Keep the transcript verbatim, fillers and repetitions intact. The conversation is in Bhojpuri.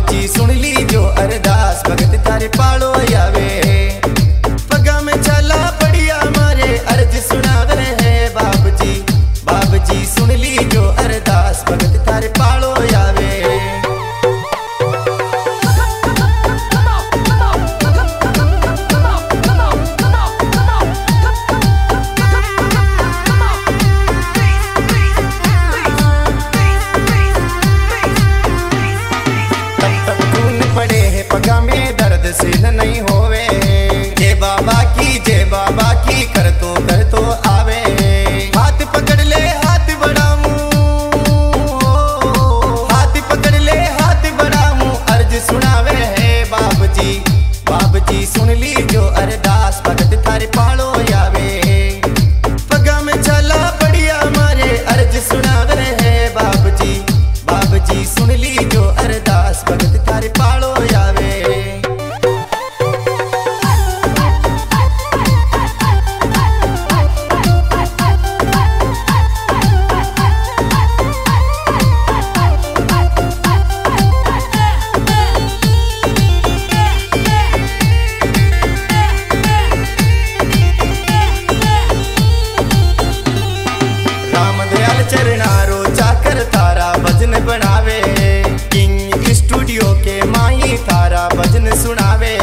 जी सुन ली जो अरदास भगत तारे पालो आवे। पगा में चला बढ़िया मारे अर्ज सुनावे है बाप जी। बाप जी सुन ली जो अरदास भगत तारे पालो आवे। पड़े है पगा में दर्द से न नहीं होवे। जय बाबा की जय बाबा की कर तो कर तो आवे। हाथ पकड़ ले हाथ बढ़ाऊं, हाथ पकड़ ले हाथ बढ़ाऊं अर्ज सुनावे है बाप जी। बाप जी सुन ली जो अरदास भगत थारे पालो आवे। पगा में चला बढ़िया मारे अर्ज सुनावे है बाप जी। बाप जी सुन ली जो अरदास भगत थारे पालो आवे। चरनारो चाकर तारा भजन बनावे। किंग स्टूडियो के माही तारा भजन सुनावे।